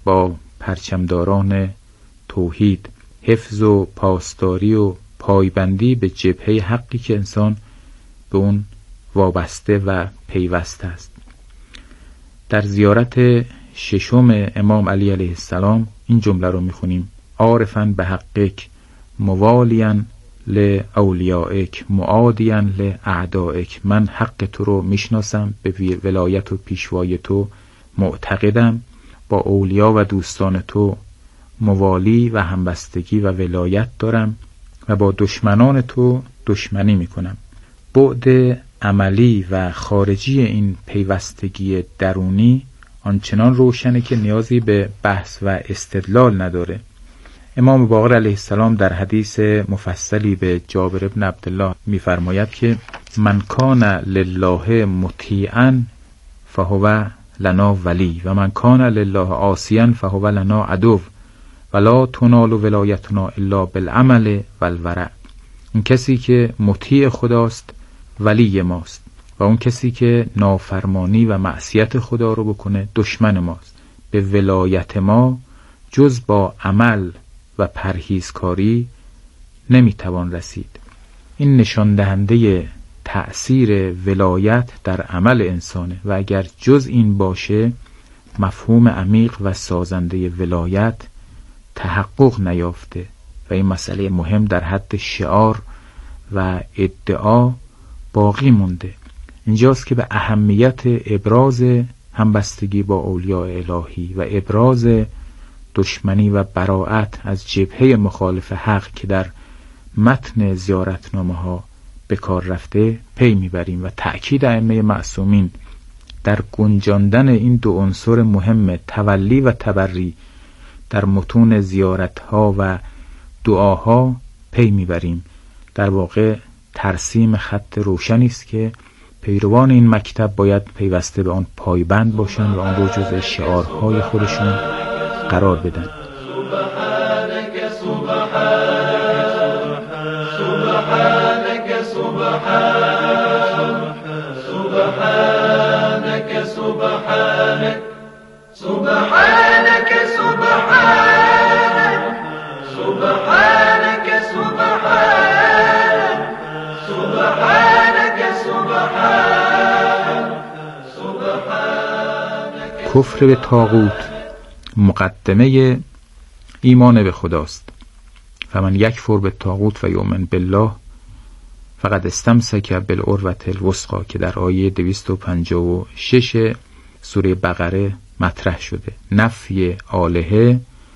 با پرچمداران توحید، حفظ و پاسداری و پایبندی به جبهه حقی که انسان به اون وابسته و پیوسته است. در زیارت ششم امام علی علیه السلام این جمله رو میخونیم: عارفاً به حقک موالیاً لاولیائک معادیاً لاعدائک. من حق تو رو میشناسم، به ولایت و پیشوای تو معتقدم، با اولیا و دوستان تو موالی و همبستگی و ولایت دارم و با دشمنان تو دشمنی میکنم. بعد عملی و خارجی این پیوستگی درونی آنچنان روشنه که نیازی به بحث و استدلال نداره. امام باقر علیه السلام در حدیث مفصلی به جابر بن عبدالله میفرماید که من کان لله مطیعا فهو لنا ولی و من کان لله عاصیا فهو لنا عدو ولا تنال ولایتنا الا بالعمل والورع. اون کسی که مطیع خداست ولی ماست و اون کسی که نافرمانی و معصیت خدا رو بکنه دشمن ماست. به ولایت ما جز با عمل و پرهیزکاری نمیتوان رسید. این نشان دهنده تأثیر ولایت در عمل انسانه و اگر جز این باشه مفهوم عمیق و سازنده ولایت تحقق نیافته و این مسئله مهم در حد شعار و ادعا باقی مونده. اینجاست که به اهمیت ابراز همبستگی با اولیاء الهی و ابراز دشمنی و براءت از جبهه مخالف حق که در متن زیارتنامه ها به کار رفته پی میبریم و تأکید ائمه معصومین در گنجاندن این دو عنصر مهم تولی و تبری در متون زیارتها و دعاها پی میبریم. در واقع ترسیم خط روشنی است که پیروان این مکتب باید پیوسته به آن پایبند باشند و آن رو جزء شعارهای خودشون قرار بدن. سبحانك سبحانك سبحانك سبحانك سبحانك سبحانك سبحانك سبحانك سبحانك. کفر به طاغوت مقدمه ایمان به خداست. فمن یکفر به طاغوت و یؤمن بالله فقد استمسک بالعروة الوثقی که در آیه 256 سوره بقره مطرح شده. نفی الهه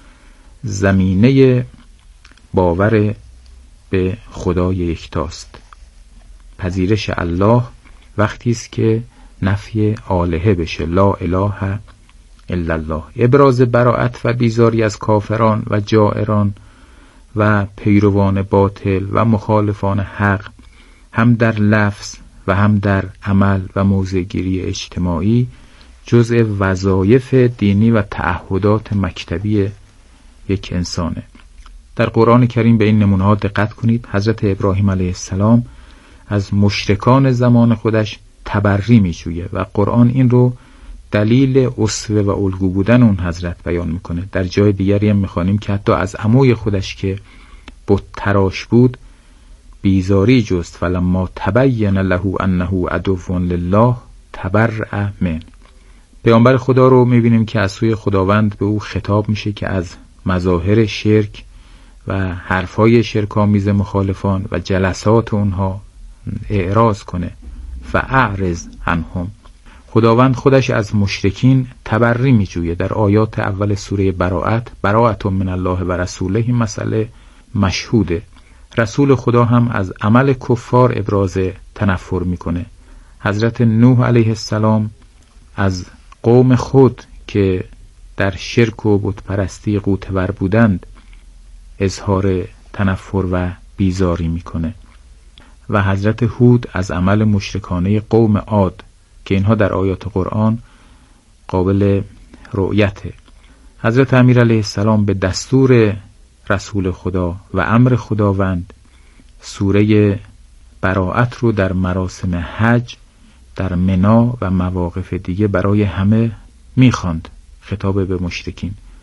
زمینه باور به خدای یکتاست. پذیرش الله وقتی است که نفی الهه بشه، لا اله الا الله. ابراز براءت و بیزاری از کافران و جائران و پیروان باطل و مخالفان حق هم در لفظ و هم در عمل و موضع‌گیری اجتماعی جزء وظایف دینی و تعهدات مکتبی یک انسانه. در قرآن کریم به این نمونه‌ها دقت کنید. حضرت ابراهیم علیه السلام از مشرکان زمان خودش تبری می‌جوید و قرآن این رو دلیل اسوه و الگو بودن اون حضرت بیان میکنه. در جای دیگری هم میخوانیم که حتی از عموی خودش که بت تراش بود بیزاری جست فلما تبین له انه عدو لله تبرأ من. پیامبر خدا رو میبینیم که از سوی خداوند به او خطاب میشه که از مظاهر شرک و حرفای شرک‌آمیز مخالفان و جلسات اونها اعراض کنه. فاعرض عنهم. خداوند خودش از مشرکین تبری میجویه. در آیات اول سوره براءت من الله و رسوله این مسئله مشهوده. رسول خدا هم از عمل کفار ابراز تنفر میکنه. حضرت نوح علیه السلام از قوم خود که در شرک و بتپرستی غوطه‌ور بودند اظهار تنفر و بیزاری میکنه. و حضرت هود از عمل مشرکانه قوم عاد که اینها در آیات قرآن قابل رؤیته. حضرت امیر علیه السلام به دستور رسول خدا و امر خداوند سوره براءت رو در مراسم حج در منا و مواقف دیگه برای همه میخواند، خطاب به مشرکین.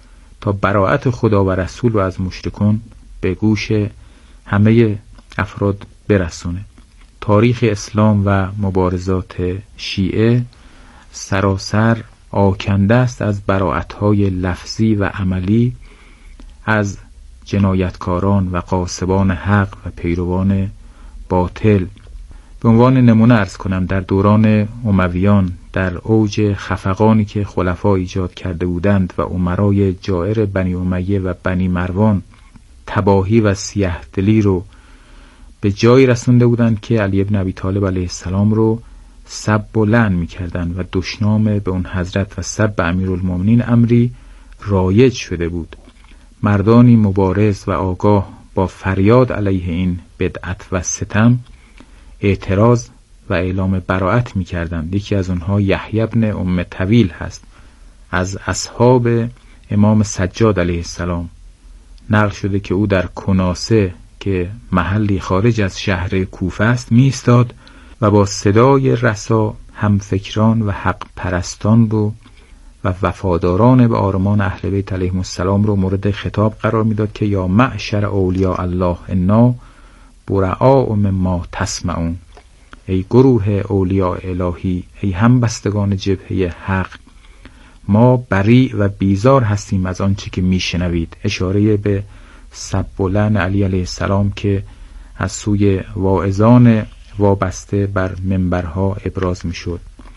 تا براءت خدا و رسول و از مشرکون به گوش همه افراد برسونه. تاریخ اسلام و مبارزات شیعه سراسر آکنده است از براءت‌های لفظی و عملی از جنایتکاران و غاصبان حق و پیروان باطل. به عنوان نمونه عرض کنم در دوران امویان، در اوج خفقانی که خلفا ایجاد کرده بودند و امرای جائر بنی امیه و بنی مروان تباهی و سیه‌دلی رو به جایی رسونده بودند که علی بن ابی طالب علیه السلام رو سب و لعن می‌کردند و دشنام به اون حضرت و سب امیرالمومنین امری رایج شده بود. مردانی مبارز و آگاه با فریاد علیه این بدعت و ستم اعتراض و اعلام براءت می‌کردند. یکی از اونها یحیی بن ام طویل هست، از اصحاب امام سجاد علیه السلام. نقل شده که او در کناسه که محلی خارج از شهر کوفه است می‌ایستاد و با صدای رسا همفکران و حق پرستان رو و وفاداران به آرمان اهل بیت علیهم السلام رو مورد خطاب قرار میداد که یا معشر اولیاء الله انا برعاء مما تسمعون، ای گروه اولیاء الهی، ای همبستگان جبهه حق، ما بری و بیزار هستیم از آنچه که میشنوید. اشاره به سب و لعن علی علیه السلام که از سوی واعظان وابسته بر منبرها ابراز میشد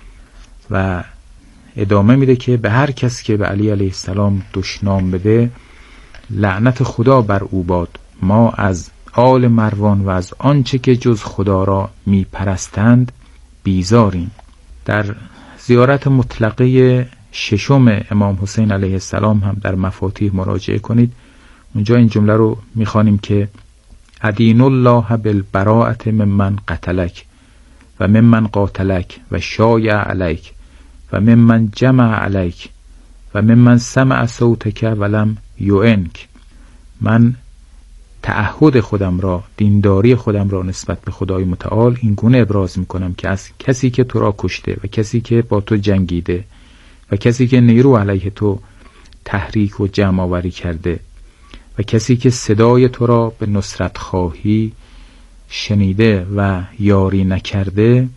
و ادامه میده که به هر کس که به علی علیه السلام دشنام بده لعنت خدا بر او باد. ما از آل مروان و از آنچه که جز خدا را میپرستند بیزاریم. در زیارت مطلقه ششم امام حسین علیه السلام هم در مفاتیح مراجعه کنید. اونجا این جمله رو میخوانیم که ادین الله بالبراءة ممن قتلک و ممن قاتلک و شایع علیک و ممن جمع علیک و ممن سمع صوتک ولم یعنک. من تعهد خودم را، دینداری خودم را نسبت به خدای متعال این گونه ابراز میکنم که از کسی که تو را کشته و کسی که با تو جنگیده و کسی که نیرو علیه تو تحریک و جمع آوری کرده و کسی که صدای تو را به نصرت خواهی شنیده و یاری نکرده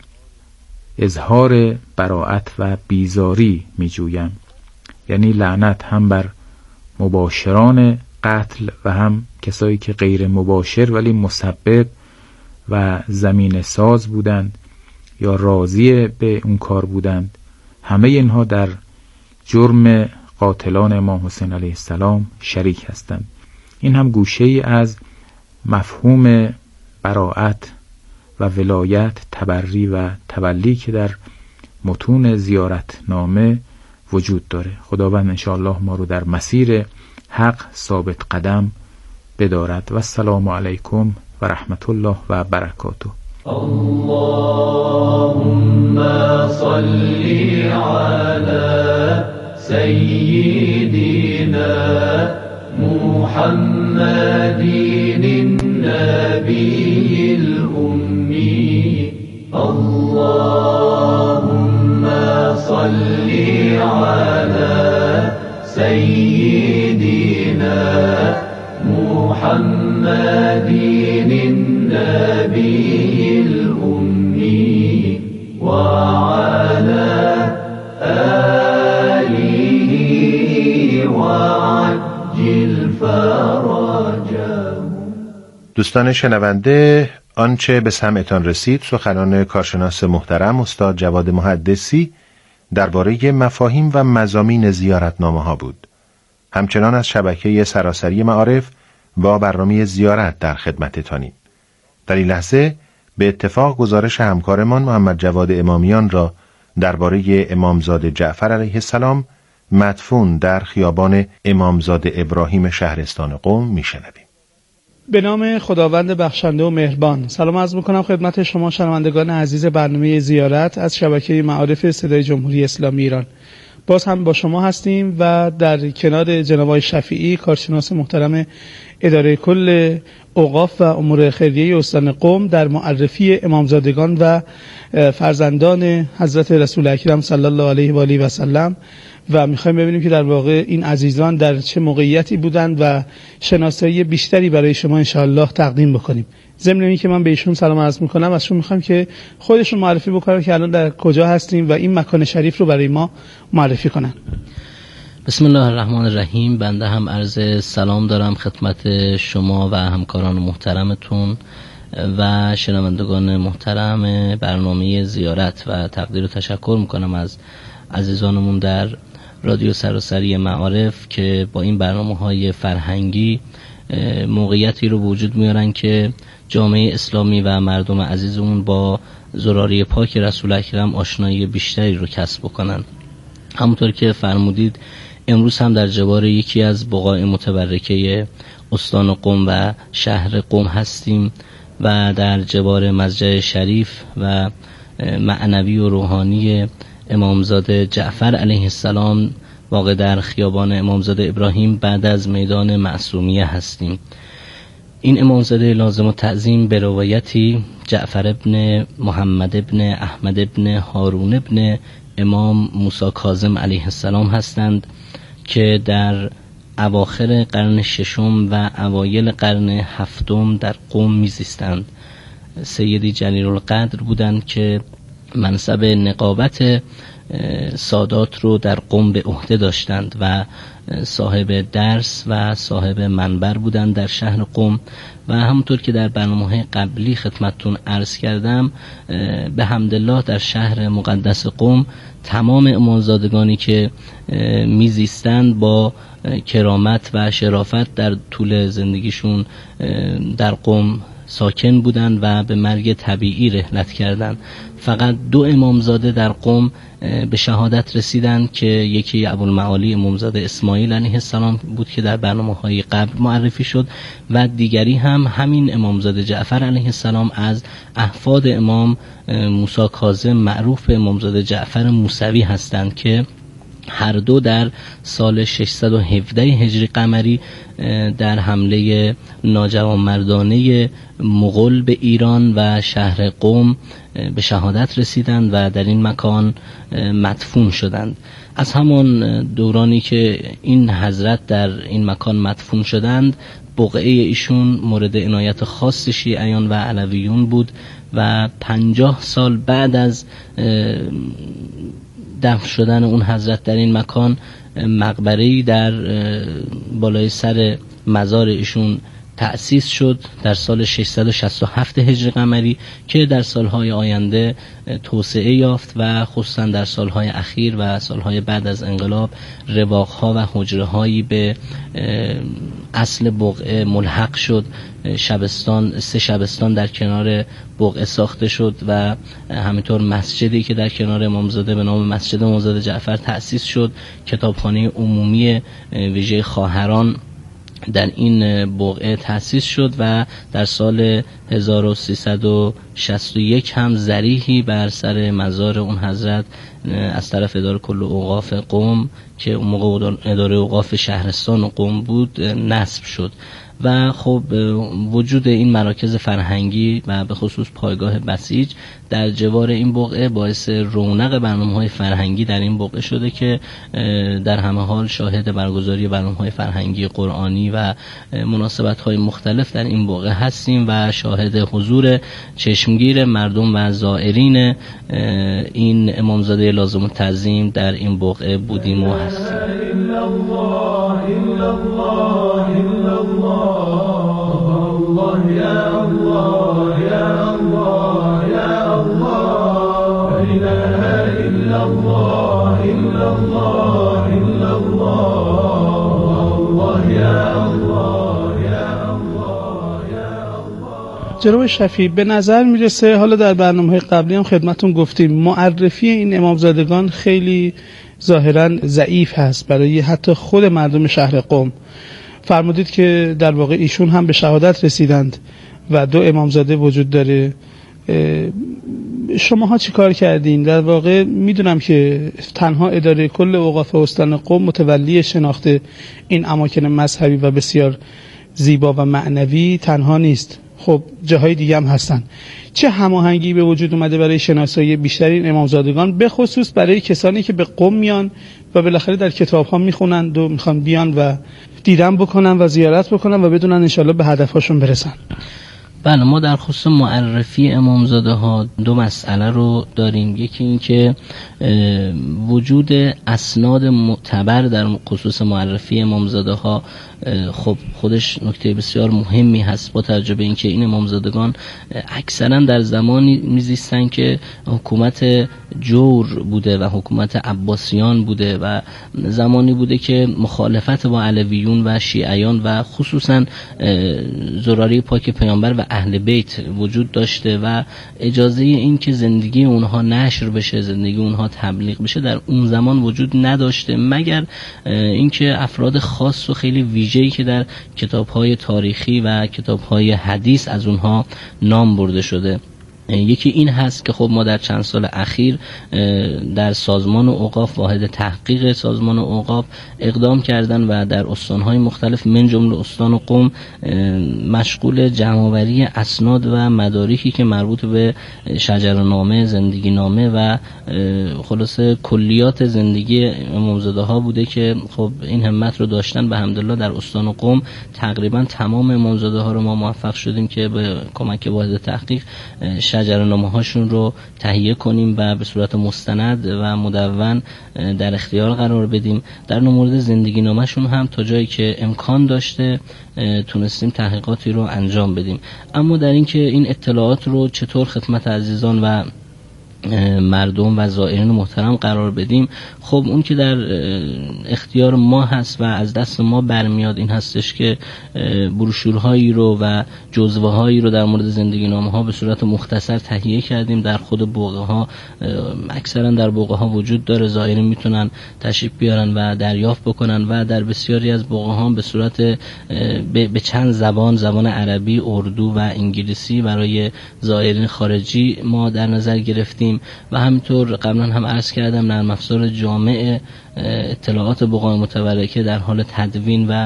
اظهار براءت و بیزاری می جویم. یعنی لعنت هم بر مباشران قتل و هم کسایی که غیر مباشر ولی مسبب و زمین ساز بودند یا راضی به اون کار بودند. همه اینها در جرم قاتلان امام حسین علیه السلام شریک هستند. این هم گوشه‌ای از مفهوم براءت و ولایت، تبری و تولی که در متون زیارتنامه وجود داره. خداوند انشاءالله ما رو در مسیر حق ثابت قدم بدارد. و السلام علیکم و رحمت الله و برکاته. اللهم صل علی سیدنا محمد النبی الأمی. اللهم صل علی سیدنا محمد النبی الأمی و علی آله و عجل فرجه. دوستان شنونده، آنچه به سمعتان رسید سخنان کارشناس محترم استاد جواد محدثی درباره مفاهیم و مضامین زیارتنامه ها بود. همچنان از شبکه سراسری معارف با برنامه زیارت در خدمتتانیم. در این لحظه به اتفاق گزارش همکارمان محمد جواد امامیان را درباره امامزاده جعفر علیه السلام مدفون در خیابان امامزاده ابراهیم شهرستان قم میشنویم. به نام خداوند بخشنده و مهربان. سلام عرض میکنم خدمت شما شنوندگان عزیز برنامه زیارت از شبکه معارف صدای جمهوری اسلامی ایران. باز هم با شما هستیم و در کنار جناب آقای شفیعی کارشناس محترم اداره کل اوقاف و امور خیریه استان قم در معرفی امامزادگان و فرزندان حضرت رسول اکرم صلی الله علیه و آله و سلم و میخوایم ببینیم که در واقع این عزیزان در چه موقعیتی بودند و شناسایی بیشتری برای شما انشاءالله تقدیم بکنیم. ضمن اینکه من به ایشون سلام عرض میکنم، ازشون میخوام که خودشون معرفی بکنن که الان در کجا هستیم و این مکان شریف رو برای ما معرفی کنن. بسم الله الرحمن الرحیم. بنده هم عرض سلام دارم خدمت شما و همکاران محترمتون و شنوندگان محترم برنامه زیارت و تقدیر و تشکر میکنم از عزیزانمون در رادیو سراسری معارف که با این برنامه‌های فرهنگی موقعیتی رو وجود میارن که جامعه اسلامی و مردم عزیزمون با زراری پاک رسول اکرم آشنایی بیشتری رو کسب بکنن. همونطور که فرمودید امروز هم در جوار یکی از بقاع متبرکه استان قم و شهر قم هستیم و در جوار مسجد شریف و معنوی و روحانی امامزاده جعفر علیه السلام واقع در خیابان امامزاده ابراهیم بعد از میدان معصومیه هستیم. این امامزاده لازم و تعظیم به روایتی جعفر ابن محمد ابن احمد ابن هارون ابن امام موسی کاظم علیه السلام هستند که در اواخر قرن ششم و اوایل قرن هفتم در قم میزیستند. سیدی جلیل القدر بودند که منصب نقابت سادات رو در قم به عهده داشتند و صاحب درس و صاحب منبر بودند در شهر قم و همونطور که در برنامه‌های قبلی خدمتتون عرض کردم به حمدالله در شهر مقدس قم تمام امامزادگانی که میزیستند با کرامت و شرافت در طول زندگیشون در قم ساکن بودند و به مرگ طبیعی رحلت کردند. فقط 2 امامزاده در قم به شهادت رسیدند که یکی ابوالمعالی امامزاده اسماعیل علیه السلام بود که در برنامه‌های قبل معرفی شد و دیگری هم همین امامزاده جعفر علیه السلام از احفاد امام موسی کاظم معروف به امامزاده جعفر موسوی هستند که هر دو در سال 617 هجری قمری در حمله ناجوانمردانه مغول به ایران و شهر قم به شهادت رسیدند و در این مکان مدفون شدند. از همان دورانی که این حضرت در این مکان مدفون شدند بقعه ایشون مورد عنایت خاص شیعیان و علویون بود و 50 سال بعد از دفن شدن اون حضرت در این مکان مقبره‌ای در بالای سر مزار ایشون تأسیس شد در سال 667 هجری قمری که در سالهای آینده توسعه یافت و خصوصا در سالهای اخیر و سالهای بعد از انقلاب رواقها و حجرهایی به اصل بقعه ملحق شد. شبستان 3 شبستان در کنار بقعه ساخته شد و همینطور مسجدی که در کنار امامزاده به نام مسجد امامزاده جعفر تأسیس شد. کتابخانه عمومی ویژه خواهران در این بقعه تأسیس شد و در سال 1361 هم ضریحی بر سر مزار اون حضرت از طرف اداره کل اوقاف قم که اون موقع اداره اوقاف شهرستان قم بود نصب شد و خب وجود این مراکز فرهنگی و به خصوص پایگاه بسیج در جوار این بقعه باعث رونق برنامه‌های فرهنگی در این بقعه شده که در همه حال شاهد برگزاری برنامه‌های فرهنگی قرآنی و مناسبت‌های مختلف در این بقعه هستیم و شاهد حضور چشمگیر مردم و زائرین این امامزاده لازم التعظیم در این بقعه بودیم و هستیم. جناب شفیع به نظر میرسه حالا در برنامه‌های قبلی هم خدمتون گفتیم معرفی این امامزادگان خیلی ظاهراً ضعیف هست برای حتی خود مردم شهر قم. فرمودید که در واقع ایشون هم به شهادت رسیدند و 2 امامزاده وجود داره. شماها چی کار کردین؟ در واقع میدونم که تنها اداره کل اوقاف استان قم متولی شناخت این اماکن مذهبی و بسیار زیبا و معنوی تنها نیست، خب جاهای دیگه هم هستن. چه هماهنگی به وجود اومده برای شناسایی بیشتر این امامزادگان، به خصوص برای کسانی که به قم میان و بالاخره در کتاب ها میخونند و میخوان بیان و دیدن بکنن و زیارت بکنن و بدونن انشالله به هدفهاشون برسن؟ بله، ما در خصوص معرفی امامزاده ها دو مسئله رو داریم. یکی این که وجود اسناد معتبر در خصوص معرفی امامزاده ها خب خودش نکته بسیار مهمی هست، با توجه به اینکه این امامزادگان اکثرا در زمانی میزیستن که حکومت جور بوده و حکومت عباسیان بوده و زمانی بوده که مخالفت با علویون و شیعیان و خصوصا زراره پاک پیامبر و اهل بیت وجود داشته و اجازه این که زندگی اونها نشر بشه، زندگی اونها تبلیغ بشه در اون زمان وجود نداشته، مگر اینکه افراد خاص و خیلی ویژه‌ای که در کتاب‌های تاریخی و کتاب‌های حدیث از اونها نام برده شده. یکی این هست که خب ما در چند سال اخیر در سازمان اوقاف، واحد تحقیق سازمان اوقاف اقدام کردن و در استانهای مختلف من جمله استان قم مشغول جمع‌آوری اسناد و مدارکی که مربوط به شجره‌نامه، زندگی نامه و خلاصه کلیات زندگی امامزاده ها بوده که خب این همت رو داشتن. به حمدالله در استان قم تقریبا تمام امامزاده ها رو ما موفق شدیم که به کمک واحد تحقیق شجره‌نامه هاشون رو تهیه کنیم و به صورت مستند و مدون در اختیار قرار بدیم. در مورد زندگی نامه‌شون هم تا جایی که امکان داشته تونستیم تحقیقاتی رو انجام بدیم. اما در اینکه این اطلاعات رو چطور خدمت عزیزان و مردم و زائرین محترم قرار بدیم، خب اون که در اختیار ما هست و از دست ما برمیاد این هستش که بروشورهایی رو و جزوه هایی رو در مورد زندگی نامه ها به صورت مختصر تهیه کردیم. در خود بوقه ها، اکثرا در بوقه ها وجود داره، زائرین میتونن تشریف بیارن و دریافت بکنن و در بسیاری از بوقه ها به صورت به چند زبان عربی، اردو و انگلیسی برای زائرین خارجی ما در نظر گرفتیم. و همینطور قبلا هم عرض کردم نرم افزار جامع اطلاعات بقاع متبرکه در حال تدوین و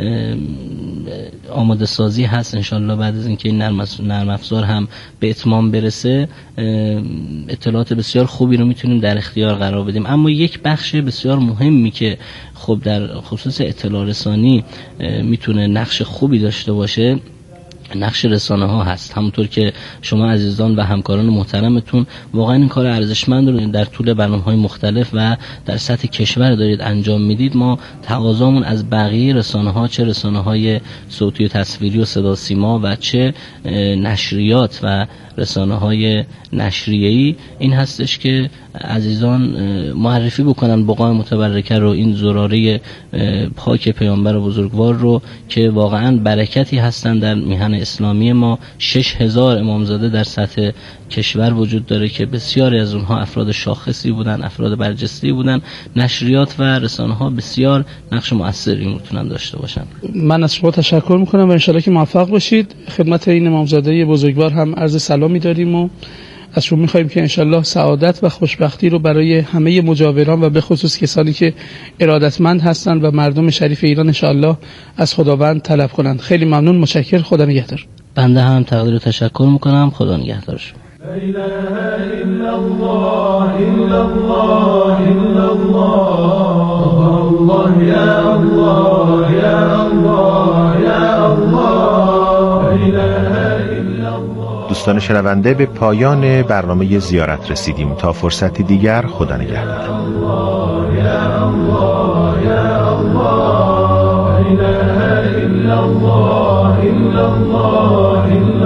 آماده سازی هست. انشالله بعد از اینکه این نرم افزار هم به اتمام برسه اطلاعات بسیار خوبی رو میتونیم در اختیار قرار بدیم. اما یک بخش بسیار مهمی که خب در خصوص اطلاع رسانی میتونه نقش خوبی داشته باشه نقش رسانه ها هست. همونطور که شما عزیزان و همکاران محترمتون واقعا این کار ارزشمند رو در طول برنامه‌های مختلف و در سطح کشور دارید انجام میدید. ما تقاضامون از بقیه رسانه ها، چه رسانه های صوتی و تصویری و صدا سیما و چه نشریات و رسانه های نشریه‌ای، این هستش که عزیزان معرفی بکنن بقاع متبرکه رو، این زراره پاک پیامبر بزرگوار رو که واقعا برکتی هستن در میهن اسلامی ما. 6000 امامزاده در سطح کشور وجود داره که بسیاری از اونها افراد شاخصی بودن، افراد برجسته بودن. نشریات و رسانه ها بسیار نقش مؤثری میتونن داشته باشن. من از شما تشکر میکنم و انشالله که موفق باشید. خدمت این امامزاده بزرگوار هم عرض سلامی داریم و از شما میخوایم که انشالله سعادت و خوشبختی رو برای همه مجاوران و به خصوص کسانی که ارادتمند هستند و مردم شریف ایران انشالله از خداوند طلب کنند. خیلی ممنون، متشکر، خدا نگهدار. بنده هم تقدیر و تشکر میکنم. خدا نگهدار شما. لا إله إلا الله إلا الله إلا الله الله يا الله يا الله يا الله لا إله إلا الله. دوستان شنونده، به پایان برنامه زیارت رسیدیم. تا فرصتی دیگر، خدا نگهدار. يا الله يا الله يا الله لا إله إلا الله إلا الله إلا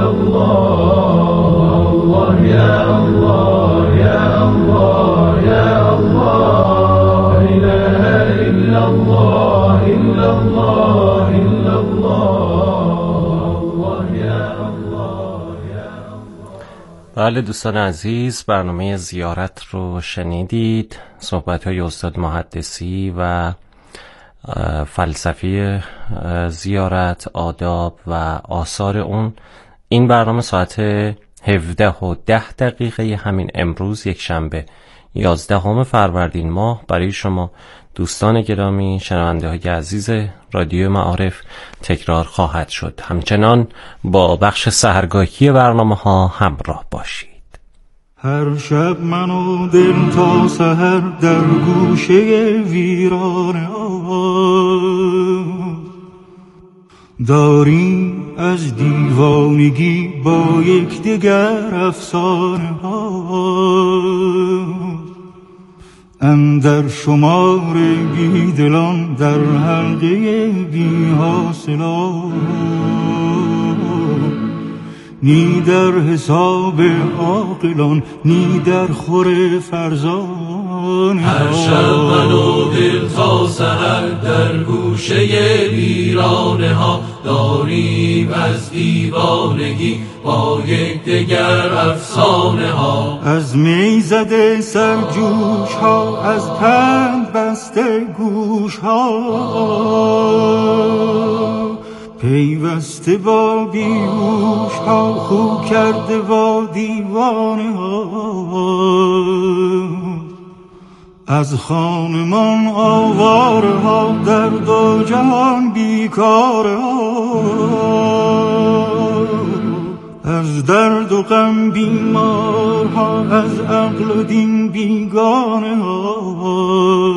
الله يا الله يا الله يا الله لا إله إلا الله إلا الله إلا الله يا الله يا بله دوستان عزیز، برنامه زیارت رو شنیدید. صحبت‌های استاد محدثی و فلسفی زیارت، آداب و آثار اون. این برنامه ساعت 17:10 همین امروز یک شنبه 11 فروردین ماه برای شما دوستان گرامی شنونده های عزیز رادیو معارف تکرار خواهد شد. همچنان با بخش سحرگاهی برنامه ها همراه باشید. هر شب من و دل تا سحر در گوشه ویرانه داریم از دیوانگی با یک دگر افسانه اندر شمار بیدلان در حلقه بی حاصلان نی در حساب عاقلان نی در خور فرزان. هر شب من و دل تا سحر در گوشه ویرانه ها داریم از دیوانگی با یک دگر افسانه ها. از می زده سرجوش ها از پند بسته گوش ها پیوسته با بیهوش ها خو کرده با دیوانه ها. از خانمان آواره ها در دو جهان بیکاره ها از درد و غم بیمار ها از عقل و دین بیگانه ها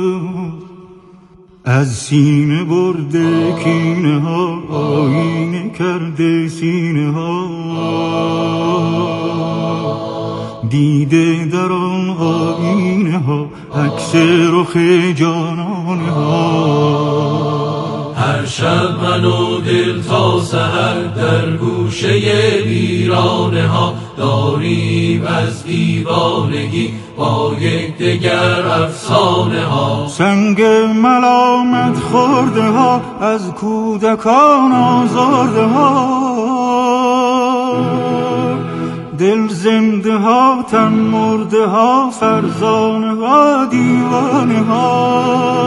از سینه برده کینه ها آینه کرده سینه ها دیده در آن آینه ها عکس رخ جانانه ها. هر شب من و دل تا سحر در گوشه ویرانه ها داریم از دیوانگی با یک دگر افسانه ها. سنگ ملامت خورده ها از کودکان آزارده ها دل زنده ها تن مرده ها فرزانه ها دیوانه ها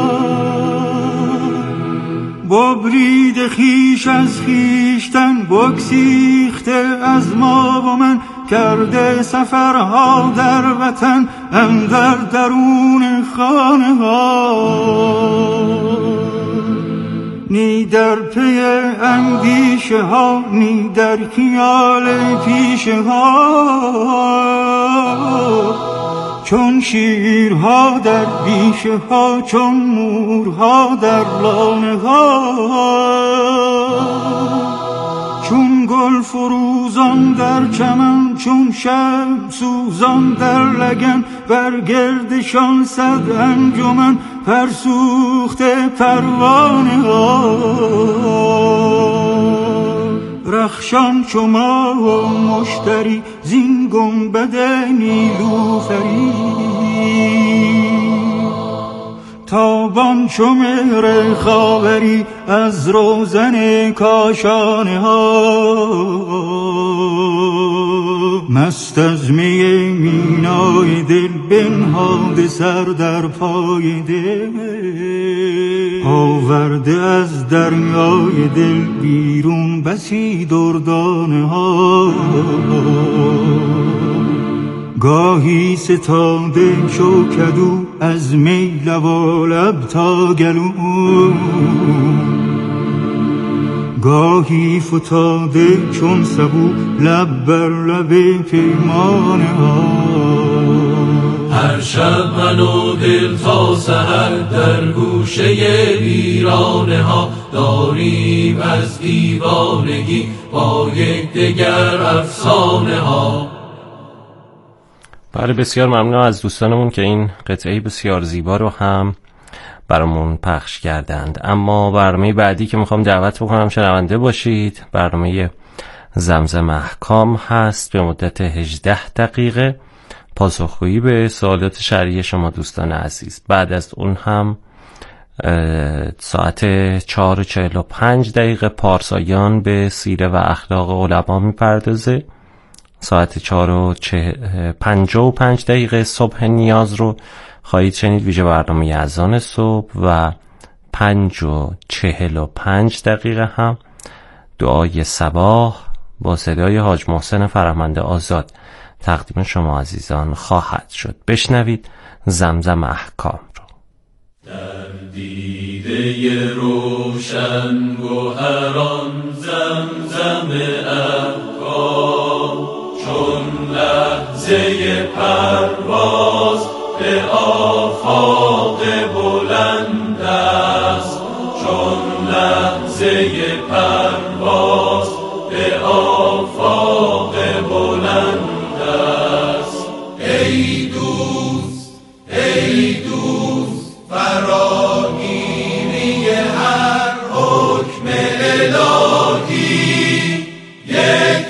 ببرید خیش از خیشتن بگسیخته از ما و من کرده سفرها در وطن اندر درون خانه ها نی در پی اندیشه ها نی در خیال پیشه ها چون شیرها در بیشه ها چون مورها در لانه ها چون گل فروزان در چمن چون شب سوزان در لگن بر گردشان صد انجمن فرسوخته پروانه ها رخشان چو ماه و مشتری زین گنبد نیلوفری تابان چو مهر خاوری از روزن کاشانه ها مست از می مینای دل بنهاده سر در پای دل آورده از دریای دل بیرون بسی دردانه ها گاهی ستاده چو کدو از می لب تا گلو گاهی فتاده چون سبو لب بر لب پیمانه ها. هر شب من و دل تا سحر در گوشه ویرانه ها داریم از دیوانگی با یک دگر افسانه ها. بله، بسیار ممنون از دوستانمون که این قطعه بسیار زیبا رو هم برامون پخش کردند. اما برنامه بعدی که میخوام دعوت بکنم شنونده باشید برنامه زمزم احکام هست به مدت 18 دقیقه پاسخگویی به سوالات شرعی شما دوستان عزیز. بعد از اون هم ساعت 4:45 پارسایان به سیره و اخلاق علما میپردازه. ساعت 4:55 صبح نیاز رو خواهید شنید، ویژه برنامه اذان صبح، و 5:45 هم دعای صباح با صدای حاج محسن فرهمند آزاد تقدیم شما عزیزان خواهد شد. بشنوید زمزم احکام رو. در دیده روشن گوهران زمزم احکام، چون لحظه پرواز به آفاق بلند است، چون لحظه پرواز به آفاق بلند است. ای دوست ای دوست، فراگیری هر حکم الهی، یک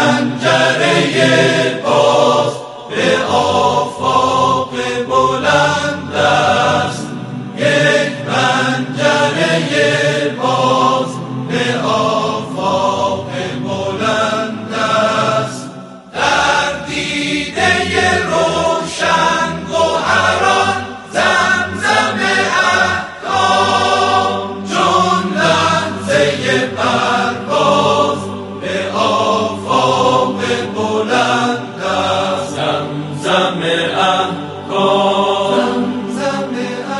پنجره باز به آفاق بلند است، یک پنجره باز به آفاق بلند است. در دیده روشن گوهران زمزم احکام، چون لحظه پرواز به آفاق بلند است. زمزم احکام، زمزم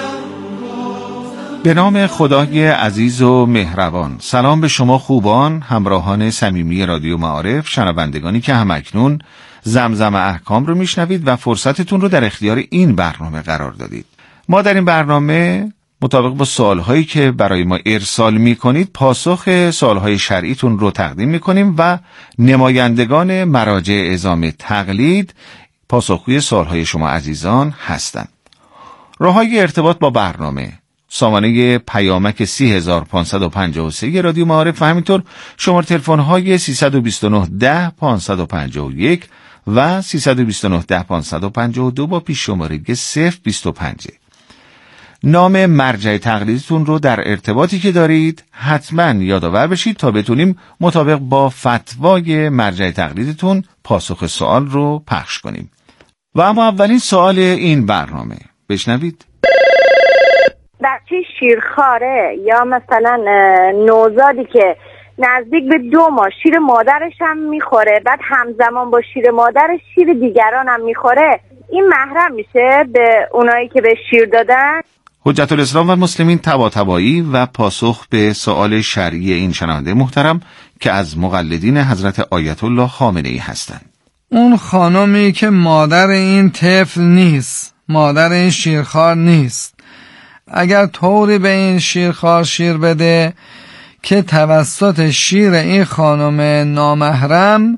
احکام. به نام خدای عزیز و مهربان. سلام به شما خوبان، همراهان صمیمی رادیو معارف، شنوندگانی که همکنون زمزم احکام رو میشنوید و فرصتتون رو در اختیار این برنامه قرار دادید. ما در این برنامه مطابق با سوالهایی که برای ما ارسال میکنید پاسخ سوالهای شرعیتون رو تقدیم میکنیم و نمایندگان مراجع اعزام تقلید پاسخگوی سوالهای شما عزیزان هستند. راههای ارتباط با برنامه: سامانه پیامک 30553 رادیو معارف و همینطور شماره تلفن‌های 329 10 551 و 329 10 552 با پیش شماره 025. نام مرجع تقلیدتون رو در ارتباطی که دارید حتما یادآور بشید تا بتونیم مطابق با فتوای مرجع تقلیدتون پاسخ سوال رو پخش کنیم. و اما اولین سوال این برنامه، بشنوید. بچه شیرخواره یا مثلا نوزادی که نزدیک به 2 ماه شیر مادرش هم میخوره، بعد همزمان با شیر مادرش شیر دیگران هم میخوره، این محرم میشه به اونایی که به شیر دادن؟ حجت الاسلام و المسلمین طباطبایی و پاسخ به سوال شرعی این شنونده محترم که از مقلدین حضرت آیت الله خامنه‌ای هستند. اون خانمی که مادر این طفل نیست، مادر این شیرخوار نیست، اگر طوری به این شیرخوار شیر بده که توسط شیر این خانم نامحرم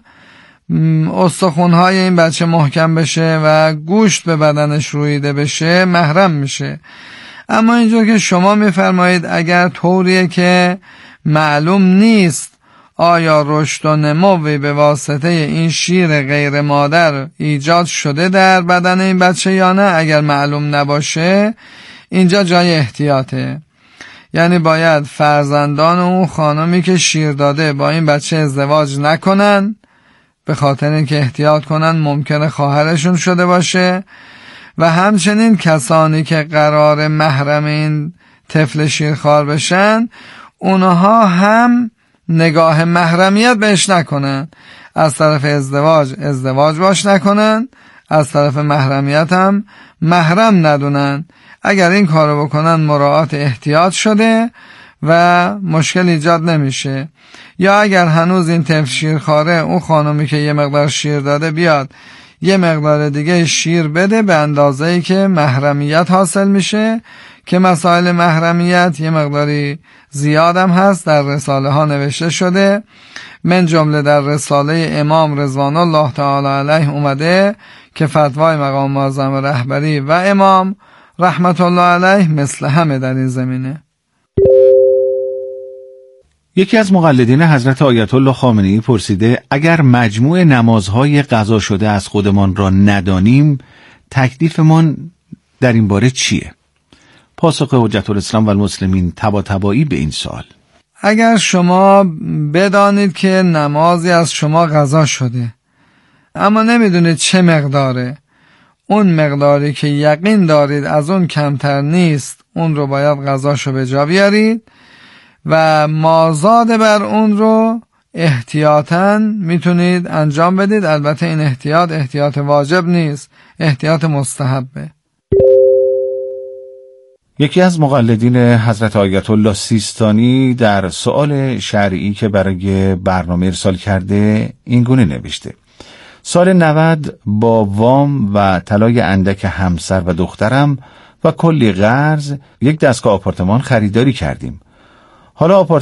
استخوان‌های این بچه محکم بشه و گوشت به بدنش رویده بشه، محرم میشه. اما اینجور که شما میفرمایید اگر طوریه که معلوم نیست آیا رشد و نموی به واسطه این شیر غیر مادر ایجاد شده در بدن این بچه یا نه، اگر معلوم نباشه اینجا جای احتیاطه. یعنی باید فرزندان اون خانمی که شیر داده با این بچه ازدواج نکنن، به خاطر اینکه احتیاط کنن ممکنه خواهرشون شده باشه، و همچنین کسانی که قرار محرم این طفل شیرخوار بشن اونها هم نگاه محرمیت بهش نکنن، از طرف ازدواج باش نکنن، از طرف محرمیت هم محرم ندونن. اگر این کارو بکنن مراعات احتیاط شده و مشکل ایجاد نمیشه. یا اگر هنوز این طفل شیرخواره، اون خانمی که یه مقدار شیر داده بیاد یه مقدار دیگه شیر بده به اندازه‌ای که محرمیت حاصل میشه، که مسائل محرمیت یه مقداری زیادم هست، در رساله ها نوشته شده، من جمله در رساله امام رضوان الله تعالی علیه اومده که فتوای مقام معظم رهبری و امام رحمت الله علیه مثل همه در این زمینه. یکی از مقلدین حضرت آیت الله خامنه‌ای پرسیده اگر مجموع نمازهای قضا شده از خودمان را ندانیم تکلیفمان در این باره چیه؟ پاسخ حجت الاسلام و المسلمین طباطبایی به این سوال: اگر شما بدانید که نمازی از شما قضا شده اما نمیدونید چه مقداره، اون مقداری که یقین دارید از اون کمتر نیست، اون رو باید قضاشو به جا بیارید و مازاد بر اون رو احتیاطاً میتونید انجام بدید. البته این احتیاط واجب نیست، احتیاط مستحبه. یکی از مقلدین حضرت آیت الله سیستانی در سؤال شرعی که برای برنامه ارسال کرده این گونه نوشته: سال 90 با وام و طلای اندک همسر و دخترم و کلی قرض یک دستگاه آپارتمان خریداری کردیم. حالا